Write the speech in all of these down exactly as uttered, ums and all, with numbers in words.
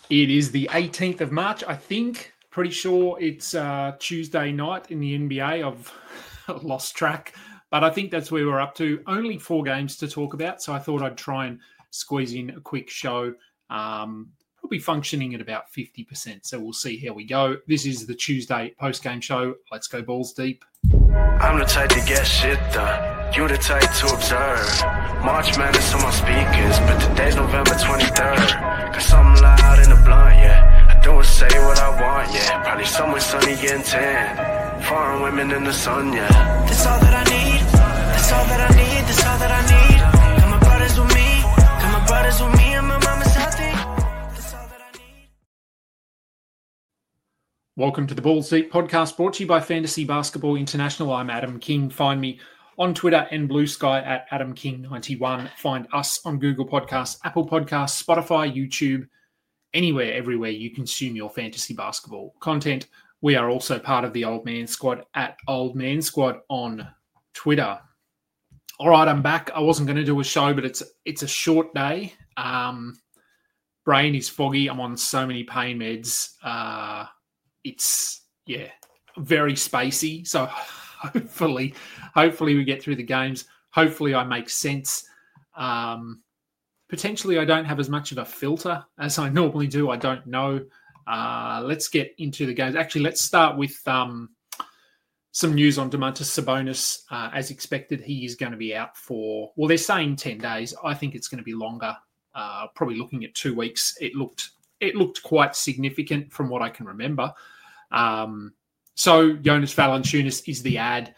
It is the eighteenth of March, I think. Pretty sure it's uh, Tuesday night in the N B A. I've lost track, but I think that's where we're up to. Only four games to talk about, so I thought I'd try and squeeze in a quick show. Um, probably functioning at about fifty percent, so we'll see how we go. This is the Tuesday post-game show. Let's go balls deep. I'm the type to get shit done. You the type to observe. March Madness on my speakers, but today's November twenty-third. Got something loud in the blunt, yeah. I don't say what I want, yeah. Probably somewhere sunny getting tan. Foreign women in the sun, yeah. That's all that I need. That's all that I need. That's all that I need. Got my brothers with me. Got my brothers with me, and my mama's healthy. That's all that I need. Welcome to the Balls Deep podcast, brought to you by Fantasy Basketball International. I'm Adam King. Find me on Twitter and Blue Sky at Adam King ninety-one. Find us on Google Podcasts, Apple Podcasts, Spotify, YouTube, anywhere, everywhere you consume your fantasy basketball content. We are also part of the Old Man Squad at Old Man Squad on Twitter. All right, I'm back. I wasn't going to do a show, but it's it's a short day. Um, brain is foggy. I'm on so many pain meds. Uh, it's, yeah, very spacey. So hopefully, hopefully we get through the games. Hopefully I make sense. Um, potentially I don't have as much of a filter as I normally do. I don't know. Uh, let's get into the games. Actually, let's start with um, some news on Domantas Sabonis. Uh, as expected, he is going to be out for, well, they're saying ten days. I think it's going to be longer, uh, probably looking at two weeks. It looked it looked quite significant from what I can remember. Um, so Jonas Valanciunas is the ad.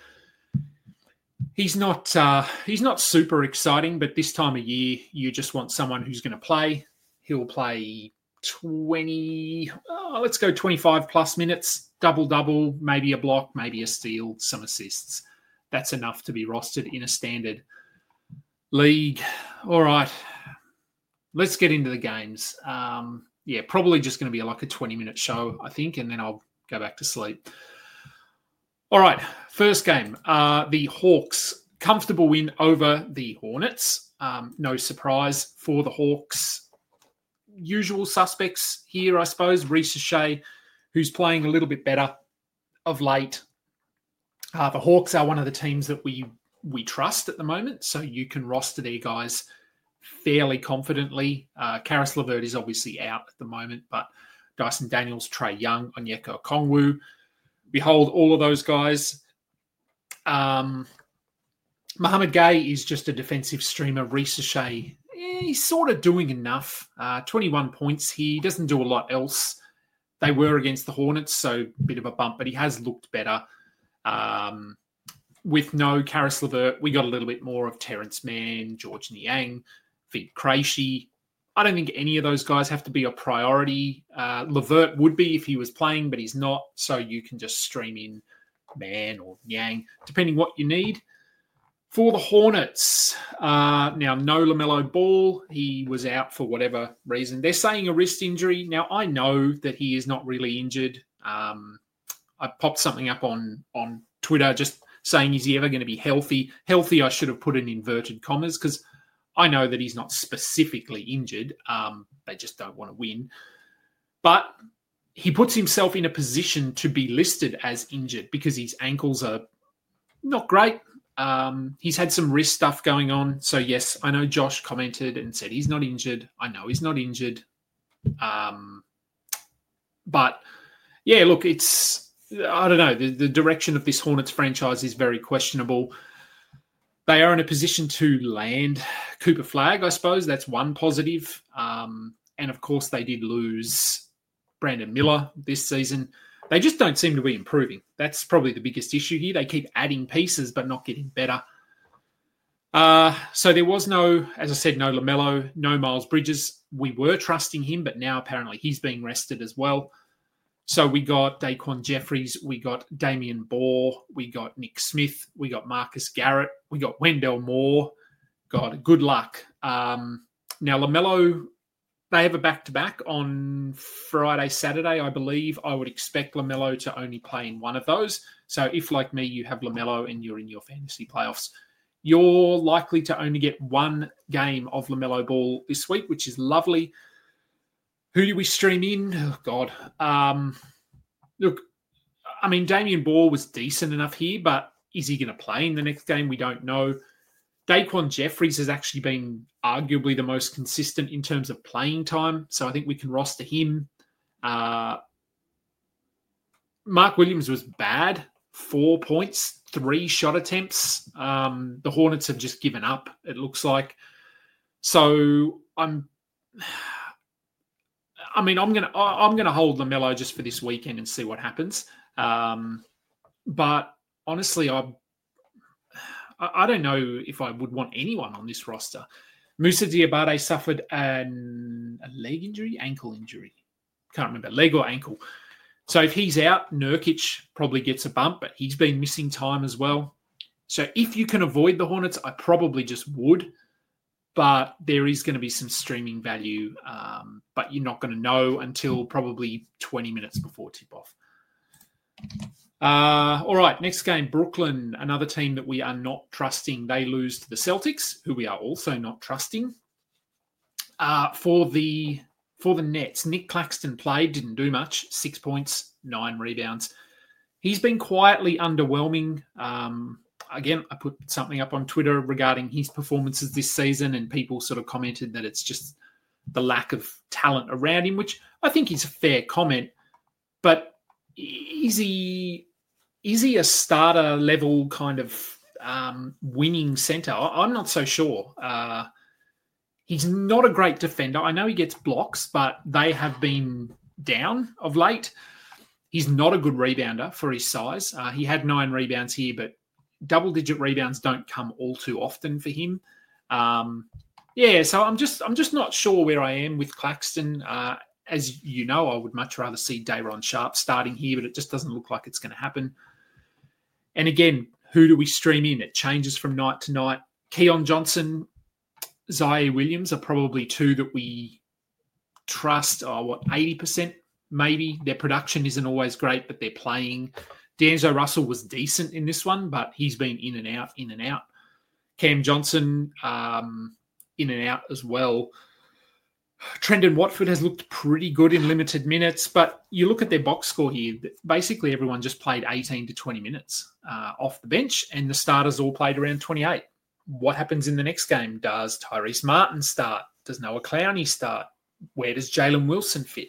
He's not uh, he's not super exciting, but this time of year, you just want someone who's going to play. He'll play twenty, oh, let's go twenty-five plus minutes, double-double, maybe a block, maybe a steal, some assists. That's enough to be rostered in a standard league. All right, let's get into the games. Um, yeah, probably just going to be like a twenty-minute show, I think, and then I'll go back to sleep. All right, first game. Uh, the Hawks, comfortable win over the Hornets. Um, no surprise for the Hawks. Usual suspects here, I suppose. Risa Shea, who's playing a little bit better of late. Uh, the Hawks are one of the teams that we we trust at the moment, so you can roster their guys fairly confidently. Uh, Karis LeVert is obviously out at the moment, but Dyson Daniels, Trae Young, Onyeka Okongwu, behold all of those guys. Um, Mohamed Gay is just a defensive streamer. Risa Shea, eh, he's sort of doing enough. Uh, twenty-one points. He doesn't do a lot else. They were against the Hornets, so a bit of a bump, but he has looked better. Um, with no Karis LeVert, we got a little bit more of Terrence Mann, George Niang, Vit Krejci. I don't think any of those guys have to be a priority. Uh, LeVert would be if he was playing, but he's not. So you can just stream in Mann or Niang, depending what you need. For the Hornets, uh, now no LaMelo Ball. He was out for whatever reason. They're saying a wrist injury. Now, I know that he is not really injured. Um, I popped something up on, on Twitter just saying, is he ever going to be healthy? Healthy, I should have put in inverted commas because I know that he's not specifically injured. Um, they just don't want to win. But he puts himself in a position to be listed as injured because his ankles are not great. Um, he's had some wrist stuff going on. So, yes, I know Josh commented and said he's not injured. I know he's not injured. Um, but, yeah, look, it's, I don't know, the, the direction of this Hornets franchise is very questionable. They are in a position to land Cooper Flagg, I suppose. That's one positive. Um, and, of course, they did lose Brandon Miller this season. They just don't seem to be improving. That's probably the biggest issue here. They keep adding pieces but not getting better. Uh, so there was no, as I said, no LaMelo, no Miles Bridges. We were trusting him, but now apparently he's being rested as well. So we got Daquan Jeffries, we got Damian Bohr, we got Nick Smith, we got Marcus Garrett, we got Wendell Moore. God, good luck. Um, now, LaMelo, they have a back-to-back on Friday, Saturday, I believe. I would expect LaMelo to only play in one of those. So if, like me, you have LaMelo and you're in your fantasy playoffs, you're likely to only get one game of LaMelo Ball this week, which is lovely. Who do we stream in? Oh, God. Um, look, I mean, Damien Ball was decent enough here, but is he going to play in the next game? We don't know. Daquan Jeffries has actually been arguably the most consistent in terms of playing time, so I think we can roster him. Uh, Mark Williams was bad. Four points, three shot attempts. Um, the Hornets have just given up, it looks like. So I'm... I mean, I'm gonna I'm gonna hold LaMelo just for this weekend and see what happens. Um, but honestly, I I don't know if I would want anyone on this roster. Musa Diabate suffered an, a leg injury, ankle injury, can't remember, leg or ankle. So if he's out, Nurkic probably gets a bump, but he's been missing time as well. So if you can avoid the Hornets, I probably just would. But there is going to be some streaming value, um, but you're not going to know until probably twenty minutes before tip-off. Uh, all right, next game, Brooklyn, another team that we are not trusting. They lose to the Celtics, who we are also not trusting. Uh, for the for the Nets, Nick Claxton played, didn't do much, six points, nine rebounds. He's been quietly underwhelming. Um Again, I put something up on Twitter regarding his performances this season, and people sort of commented that it's just the lack of talent around him, which I think is a fair comment. But is he is he a starter level kind of um, winning centre? I'm not so sure. Uh, he's not a great defender. I know he gets blocks, but they have been down of late. He's not a good rebounder for his size. Uh, he had nine rebounds here, but double-digit rebounds don't come all too often for him. Um, yeah, so I'm just I'm just not sure where I am with Claxton. Uh, as you know, I would much rather see Day'Ron Sharpe starting here, but it just doesn't look like it's going to happen. And again, who do we stream in? It changes from night to night. Keon Johnson, Zaire Williams are probably two that we trust, oh, what, eighty percent maybe. Their production isn't always great, but they're playing. D'Angelo Russell was decent in this one, but he's been in and out, in and out. Cam Johnson, um, in and out as well. Trendon Watford has looked pretty good in limited minutes, but you look at their box score here, basically everyone just played eighteen to twenty minutes uh, off the bench, and the starters all played around twenty-eight. What happens in the next game? Does Tyrese Martin start? Does Noah Clowney start? Where does Jalen Wilson fit?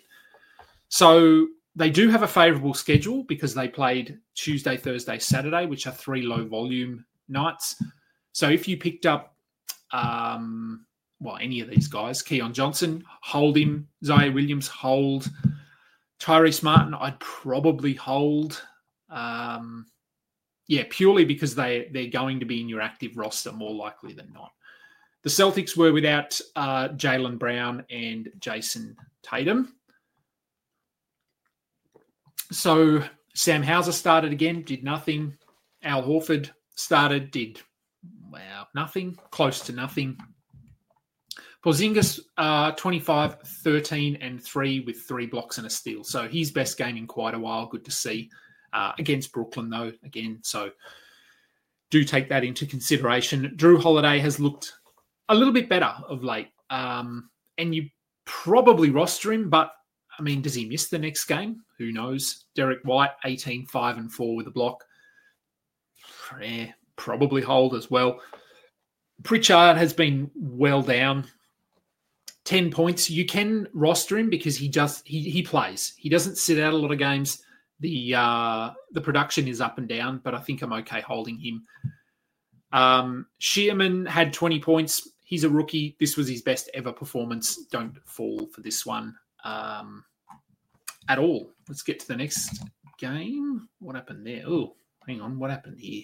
So they do have a favourable schedule because they played Tuesday, Thursday, Saturday, which are three low-volume nights. So if you picked up, um, well, any of these guys, Keon Johnson, hold him. Zaire Williams, hold. Tyrese Martin, I'd probably hold. Um, yeah, purely because they, they're going to be in your active roster more likely than not. The Celtics were without uh, Jaylen Brown and Jason Tatum. So Sam Hauser started again, did nothing. Al Horford started, did, wow, nothing, close to nothing. Porzingis, uh, twenty-five, thirteen, and three with three blocks and a steal. So his best game in quite a while. Good to see. Uh, against Brooklyn, though, again. So do take that into consideration. Drew Holiday has looked a little bit better of late. Um, and you probably roster him, but I mean, does he miss the next game? Who knows? Derek White, eighteen, five, and four with a block. Yeah, probably hold as well. Pritchard has been well down. ten points. You can roster him because he just he he plays. He doesn't sit out a lot of games. The uh, the production is up and down, but I think I'm okay holding him. Um, Shearman had twenty points. He's a rookie. This was his best ever performance. Don't fall for this one. Um, at all. Let's get to the next game. What happened there? Oh, hang on. What happened here?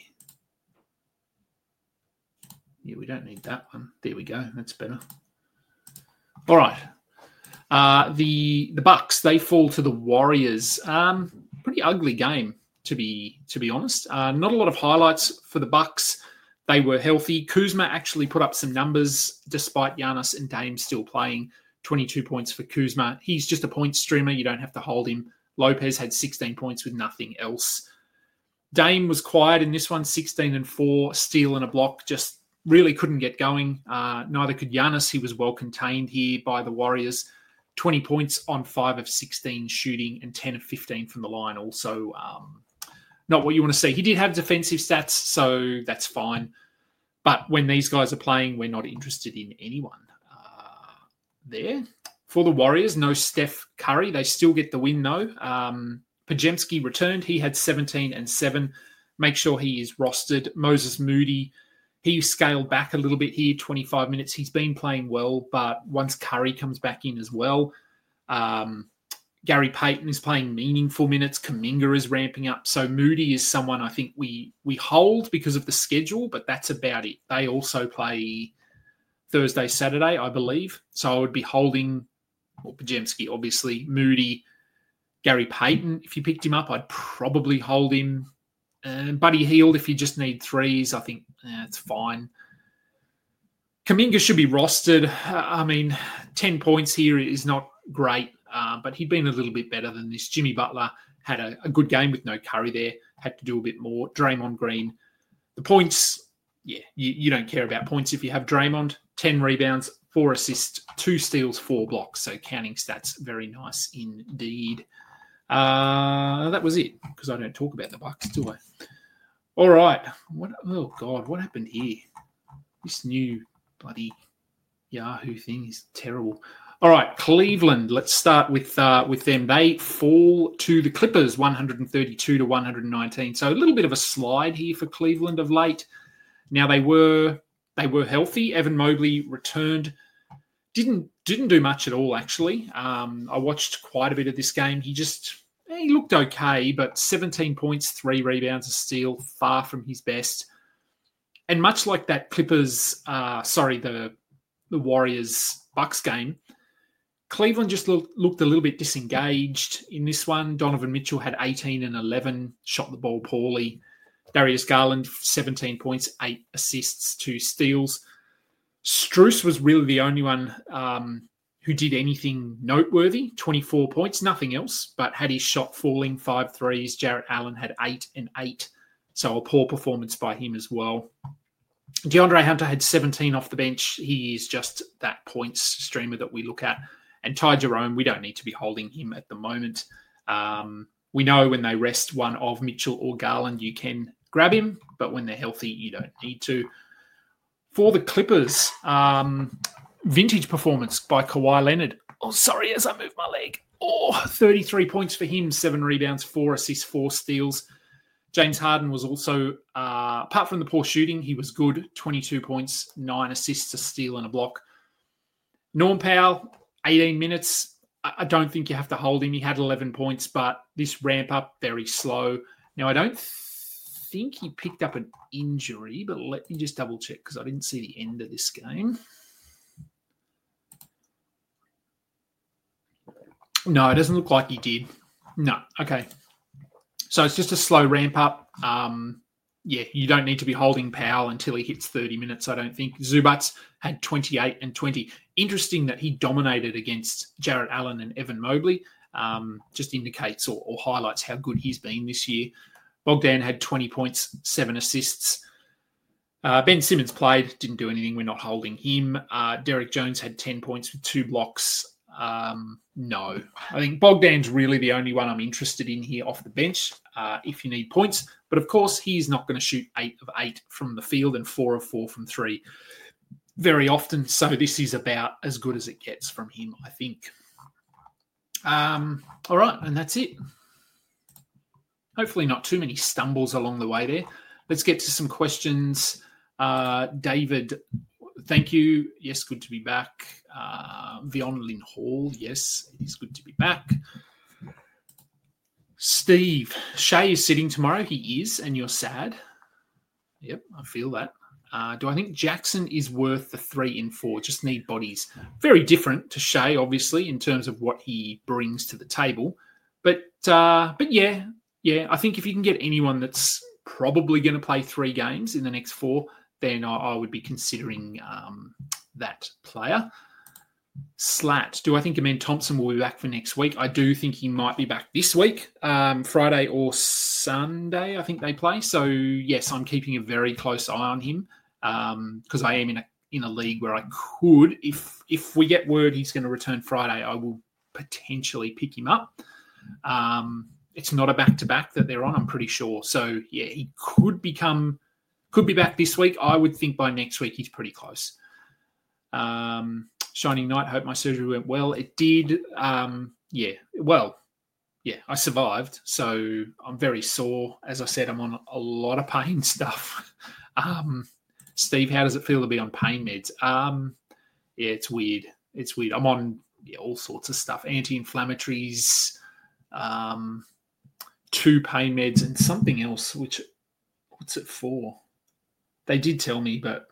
Yeah, we don't need that one. There we go. That's better. All right. Uh, the the Bucks, they fall to the Warriors. Um, pretty ugly game, to be to be honest. Uh, not a lot of highlights for the Bucks. They were healthy. Kuzma actually put up some numbers despite Giannis and Dame still playing. twenty-two points for Kuzma. He's just a point streamer. You don't have to hold him. Lopez had sixteen points with nothing else. Dame was quiet in this one, sixteen and four, steal and a block. Just really couldn't get going. Uh, neither could Giannis. He was well contained here by the Warriors. twenty points on five of sixteen shooting and ten of fifteen from the line. Also, um, not what you want to see. He did have defensive stats, so that's fine. But when these guys are playing, we're not interested in anyone uh, there. For the Warriors, no Steph Curry. They still get the win, though. Um, Pajemski returned. He had seventeen and seven. Make sure he is rostered. Moses Moody, he scaled back a little bit here, twenty-five minutes. He's been playing well, but once Curry comes back in as well, um, Gary Payton is playing meaningful minutes. Kuminga is ramping up. So Moody is someone I think we we hold because of the schedule, but that's about it. They also play Thursday, Saturday, I believe. So I would be holding, well, Pajemski, obviously, Moody, Gary Payton. If you picked him up, I'd probably hold him. And Buddy Hield, if you just need threes, I think eh, it's fine. Kuminga should be rostered. I mean, ten points here is not great. Uh, but he'd been a little bit better than this. Jimmy Butler had a, a good game with no Curry there, had to do a bit more. Draymond Green, the points, yeah, you, you don't care about points if you have Draymond. ten rebounds, four assists, two steals, four blocks. So counting stats, very nice indeed. Uh, that was it, because I don't talk about the Bucks, do I? All right. What? Oh, God, what happened here? This new bloody Yahoo thing is terrible. All right, Cleveland. Let's start with uh, with them. They fall to the Clippers, one thirty-two to one nineteen. So a little bit of a slide here for Cleveland of late. Now they were they were healthy. Evan Mobley returned. Didn't didn't do much at all actually. Um, I watched quite a bit of this game. He just he looked okay, but seventeen points, three rebounds, a steal, far from his best. And much like that Clippers, uh, sorry, the the Warriors Bucks game. Cleveland just look, looked a little bit disengaged in this one. Donovan Mitchell had eighteen and eleven, shot the ball poorly. Darius Garland, seventeen points, eight assists, two steals. Strus was really the only one um, who did anything noteworthy, twenty-four points, nothing else, but had his shot falling, five threes. Jarrett Allen had eight and eight, so a poor performance by him as well. DeAndre Hunter had seventeen off the bench. He is just that points streamer that we look at. And Ty Jerome, we don't need to be holding him at the moment. Um, we know when they rest one of Mitchell or Garland, you can grab him, but when they're healthy, you don't need to. For the Clippers, um, vintage performance by Kawhi Leonard. Oh, sorry, as I move my leg. Oh, thirty-three points for him, seven rebounds, four assists, four steals. James Harden was also, uh, apart from the poor shooting, he was good. twenty-two points, nine assists, a steal and a block. Norm Powell, eighteen minutes. I don't think you have to hold him. He had eleven points, but this ramp up, very slow. Now, I don't think he picked up an injury, but let me just double check because I didn't see the end of this game. No, it doesn't look like he did. No, okay. So it's just a slow ramp up. Um, yeah, you don't need to be holding Powell until he hits thirty minutes, I don't think. Zubats had twenty-eight and twenty. Interesting that he dominated against Jarrett Allen and Evan Mobley. Um, just indicates or, or highlights how good he's been this year. Bogdan had twenty points, seven assists. Uh, Ben Simmons played, didn't do anything. We're not holding him. Uh, Derek Jones had ten points with two blocks. Um, no, I think Bogdan's really the only one I'm interested in here off the bench uh, if you need points. But of course, he's not going to shoot eight of eight from the field and four of four from three very often. So this is about as good as it gets from him, I think. Um, all right, and that's it. Hopefully not too many stumbles along the way there. Let's get to some questions. Uh, David, thank you. Yes, good to be back. Uh, Vion Lin Hall, yes, it is good to be back. Steve, Shea is sitting tomorrow. He is, and you're sad. Yep, I feel that. Uh, do I think Jackson is worth the three and four? Just need bodies. Very different to Shea, obviously, in terms of what he brings to the table. But uh, but yeah, yeah, I think if you can get anyone that's probably going to play three games in the next four, then I, I would be considering um, that player. Slat, do I think Amen Thompson will be back for next week? I do think he might be back this week, um, Friday or Sunday, I think they play. So, yes, I'm keeping a very close eye on him because um, I am in a in a league where I could, if if we get word he's going to return Friday, I will potentially pick him up. Um, it's not a back-to-back that they're on, I'm pretty sure. So, yeah, he could become, could be back this week. I would think by next week he's pretty close. Um, Shining Knight, hope my surgery went well. It did. Um, yeah, well, yeah, I survived. So I'm very sore. As I said, I'm on a lot of pain stuff. um, Steve, how does it feel to be on pain meds? Um, yeah, it's weird. It's weird. I'm on yeah, all sorts of stuff, anti-inflammatories, um, two pain meds, and something else, which, what's it for? They did tell me, but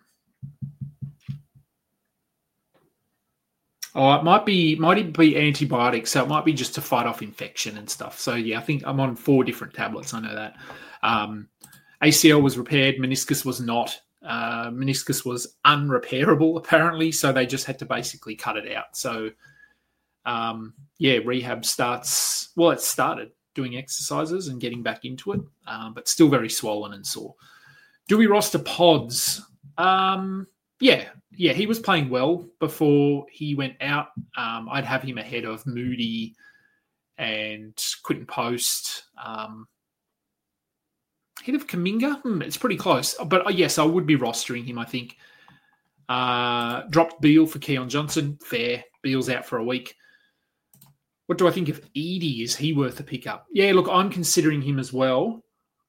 oh, it might be might even be antibiotics, so it might be just to fight off infection and stuff. So yeah, I think I'm on four different tablets. I know that. Um, A C L was repaired, meniscus was not. Uh, meniscus was unrepairable apparently, so they just had to basically cut it out. So um, yeah, rehab starts. Well, it started doing exercises and getting back into it, um, but still very swollen and sore. Do we roster Pods? Um, yeah. Yeah, he was playing well before he went out. Um, I'd have him ahead of Moody and Quinton Post. Um, ahead of Kaminga? Hmm, it's pretty close. But uh, yes, I would be rostering him, I think. Uh, dropped Beale for Keon Johnson. Fair. Beale's out for a week. What do I think of Edie? Is he worth a pickup? Yeah, look, I'm considering him as well.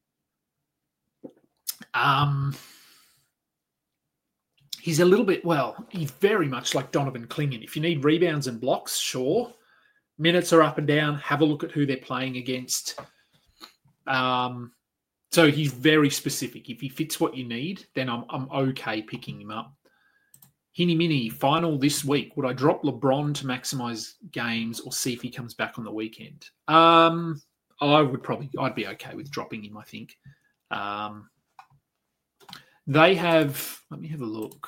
Um... He's a little bit, well, he's very much like Donovan Clingan. If you need rebounds and blocks, sure. Minutes are up and down. Have a look at who they're playing against. Um, so he's very specific. If he fits what you need, then I'm I'm okay picking him up. Hinny Mini, final this week. Would I drop LeBron to maximize games or see if he comes back on the weekend? Um, I would probably, I'd be okay with dropping him, I think. Um, They have, let me have a look.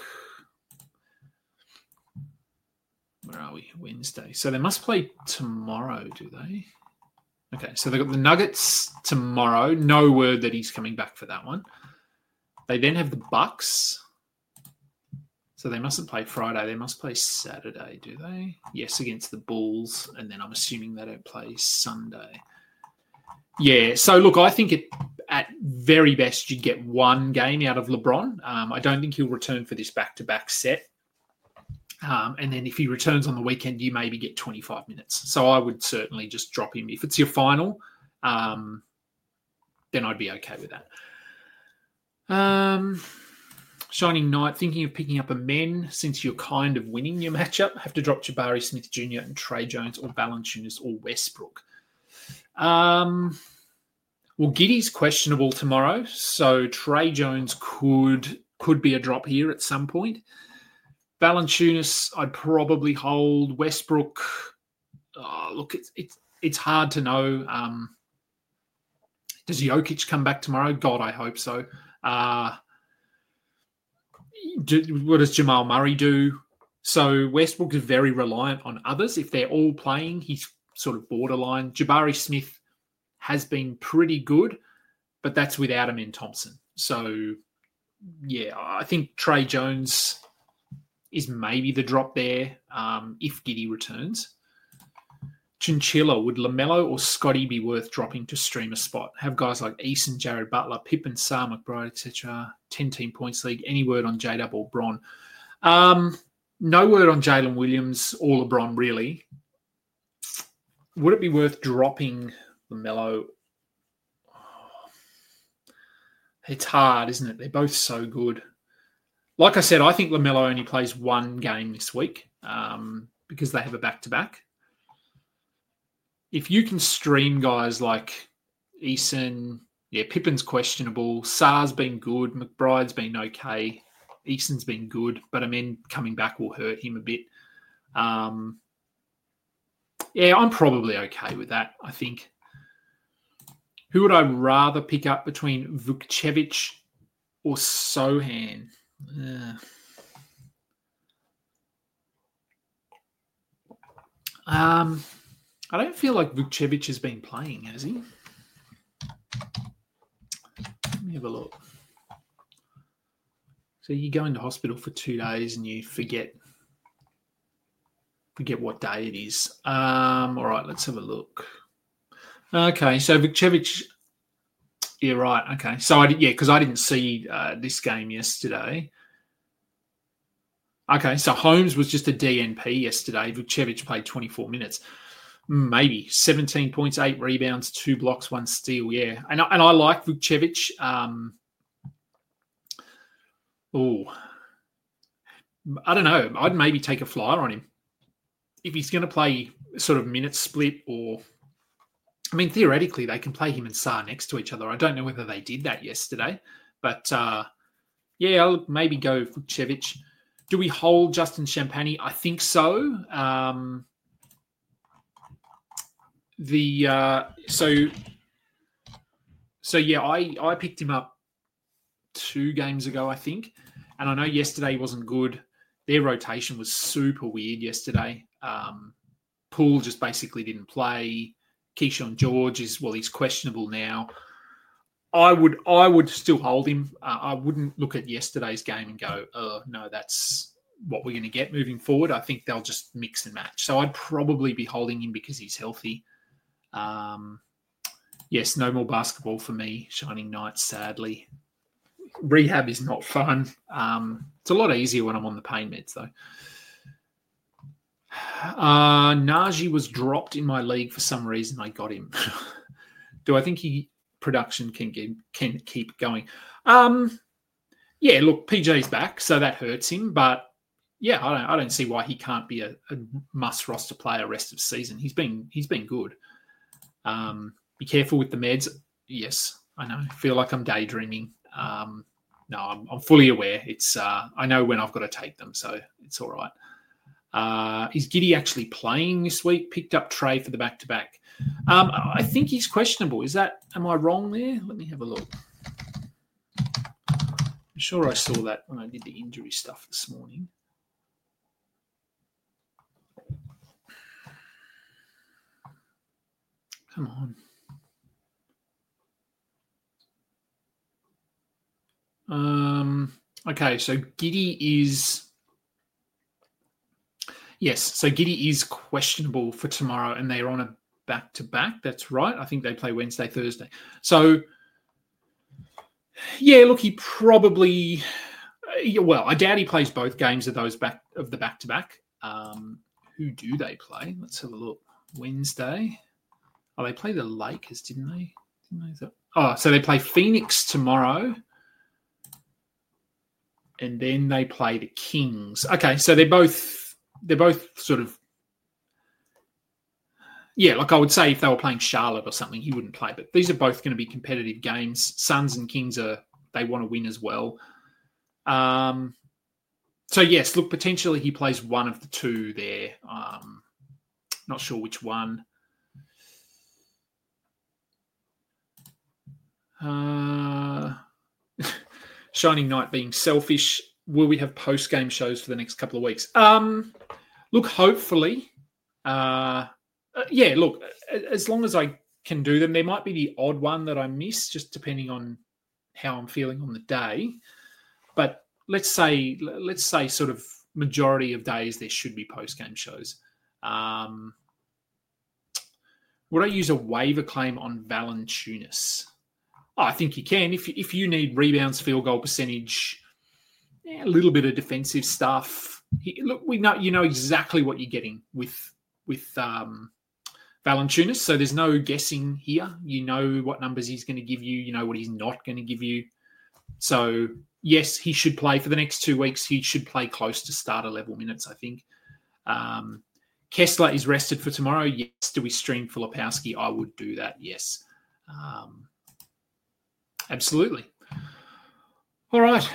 Where are we? Wednesday. So they must play tomorrow, do they? Okay, so they've got the Nuggets tomorrow. No word that he's coming back for that one. They then have the Bucks. So they mustn't play Friday. They must play Saturday, do they? Yes, against the Bulls. And then I'm assuming they don't play Sunday. Yeah, so look, I think it, at very best you'd get one game out of LeBron. Um, I don't think he'll return for this back-to-back set. Um, and then if he returns on the weekend, you maybe get twenty-five minutes. So I would certainly just drop him. If it's your final, um, then I'd be okay with that. Um, Shining Knight, thinking of picking up a men since you're kind of winning your matchup. Have to drop Jabari Smith Junior and Trey Jones or Valanciunas or Westbrook. Um, well, Giddey's questionable tomorrow, so Trey Jones could could be a drop here at some point. Valanciunas, I'd probably hold. Westbrook, oh, look, it's it's it's hard to know. Um, does Jokic come back tomorrow? God, I hope so. Uh, do, what does Jamal Murray do? So Westbrook is very reliant on others. If they're all playing, he's sort of borderline. Jabari Smith has been pretty good, but that's without Amen Thompson. So, yeah, I think Trey Jones is maybe the drop there um, if Giddey returns. Chinchilla, would LaMelo or Scotty be worth dropping to stream a spot? Have guys like Eason, Jared Butler, Pippen, Sar, McBride, et cetera. ten-team points league. Any word on J-Dub or Bron? Um, no word on Jalen Williams or LeBron, really. Would it be worth dropping LaMelo? Oh, it's hard, isn't it? They're both so good. Like I said, I think LaMelo only plays one game this week um, because they have a back-to-back. If you can stream guys like Eason, yeah, Pippen's questionable. Sar's been good. McBride's been okay. Eason's been good. But I mean, coming back will hurt him a bit. Um, yeah, I'm probably okay with that, I think. Who would I rather pick up between Vukcevic or Sohan? Uh, um, I don't feel like Vukcevic has been playing, has he? Let me have a look. So you go into hospital for two days and you forget forget what day it is. Um, all right, let's have a look. Okay, so Vukcevic, yeah, right. Okay, so I did, yeah, because I didn't see uh, this game yesterday. Okay, so Holmes was just a D N P yesterday. Vukcevic played twenty-four minutes. Maybe seventeen points, eight rebounds, two blocks, one steal. Yeah, and I, and I like Vukcevic. Um, oh, I don't know. I'd maybe take a flyer on him if he's going to play sort of minute split, or I mean, theoretically they can play him and Sarr next to each other. I don't know whether they did that yesterday, but uh, yeah, I'll maybe go Vukcevic. Do we hold Justin Champagny? I think so. Um, the uh, so so yeah, I I picked him up two games ago, I think, and I know yesterday wasn't good. Their rotation was super weird yesterday. Um, Poole just basically didn't play. Keyshawn George is well, he's questionable now. I would I would still hold him. Uh, I wouldn't look at yesterday's game and go, oh, no, that's what we're going to get moving forward. I think they'll just mix and match. So I'd probably be holding him because he's healthy. Um, yes, no more basketball for me. Shining Knights, sadly. Rehab is not fun. Um, it's a lot easier when I'm on the pain meds, though. Uh, Najee was dropped in my league for some reason. I got him. Do I think he production can get, can keep going? Um, yeah, look, P J's back, so that hurts him. But yeah, I don't I don't see why he can't be a, a must roster player rest of season. He's been he's been good. Um, be careful with the meds. Yes, I know. I feel like I'm daydreaming. Um, no, I'm, I'm fully aware. It's uh, I know when I've got to take them, so it's all right. Uh, is Giddey actually playing this week? Picked up Trey for the back-to-back. Um, I think he's questionable. Is that, am I wrong there? Let me have a look. I'm sure I saw that when I did the injury stuff this morning. Come on. Um, okay, so Giddey is... Yes, so Giddey is questionable for tomorrow, and they're on a back-to-back. That's right. I think they play Wednesday, Thursday. So, yeah, look, he probably... Well, I doubt he plays both games of those back of the back-to-back. Um, who do they play? Let's have a look. Wednesday. Oh, they play the Lakers, didn't they? Didn't they? Oh, so they play Phoenix tomorrow, and then they play the Kings. Okay, so they're both... They're both sort of, yeah, like I would say if they were playing Charlotte or something, he wouldn't play. But these are both going to be competitive games. Suns and Kings, are they want to win as well. Um, so, yes, look, potentially he plays one of the two there. Um, not sure which one. Uh, Shining Knight being selfish. Will we have post-game shows for the next couple of weeks? Um, look, hopefully. Uh, uh, yeah, look, as long as I can do them, there might be the odd one that I miss, just depending on how I'm feeling on the day. But let's say, let's say sort of majority of days there should be post-game shows. Um, would I use a waiver claim on Valanciunas? Oh, I think you can. If, if you need rebounds, field goal percentage... Yeah, a little bit of defensive stuff. He, look, we know you know exactly what you're getting with with um, Valanciunas, so there's no guessing here. You know what numbers he's going to give you. You know what he's not going to give you. So yes, he should play for the next two weeks. He should play close to starter level minutes, I think. Um, Kessler is rested for tomorrow. Yes. Do we stream Filipowski? I would do that. Yes, um, absolutely. All right.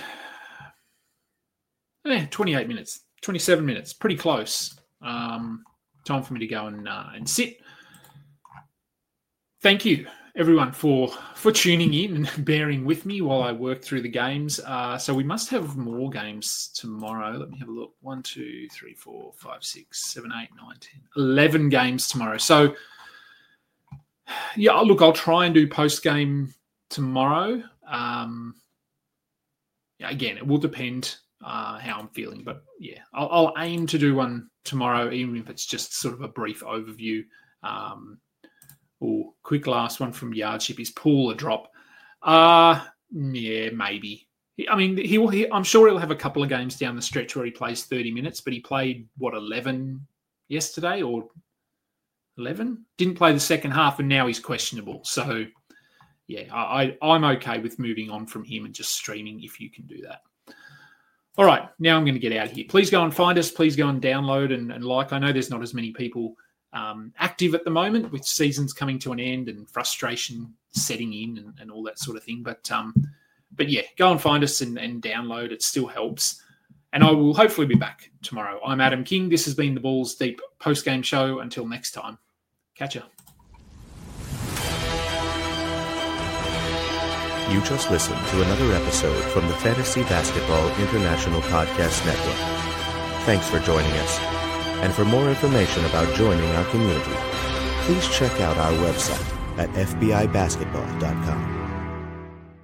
Yeah, twenty-eight minutes, twenty-seven minutes, pretty close. Um, time for me to go and uh, and sit. Thank you, everyone, for for tuning in and bearing with me while I work through the games. Uh, so we must have more games tomorrow. Let me have a look. One, two, three, four, five, six, seven, eight, nine, ten, eleven games tomorrow. So, yeah, look, I'll try and do post-game tomorrow. Um again, it will depend uh, how I'm feeling. But yeah, I'll, I'll aim to do one tomorrow, even if it's just sort of a brief overview. Um, or quick last one from Yardship is Poole a drop. Uh, yeah, maybe. I mean, he will. He, I'm sure he'll have a couple of games down the stretch where he plays thirty minutes, but he played, what, eleven yesterday or eleven? Didn't play the second half, and now he's questionable. So, yeah, I, I, I'm okay with moving on from him and just streaming if you can do that. All right, now I'm going to get out of here. Please go and find us. Please go and download and, and like. I know there's not as many people um, active at the moment with seasons coming to an end and frustration setting in and, and all that sort of thing. But um, but yeah, go and find us and, and download. It still helps. And I will hopefully be back tomorrow. I'm Adam King. This has been the Bulls Deep post-game show. Until next time, catch ya. You just listened to another episode from the Fantasy Basketball International Podcast Network. Thanks for joining us. And for more information about joining our community, please check out our website at f b i basketball dot com.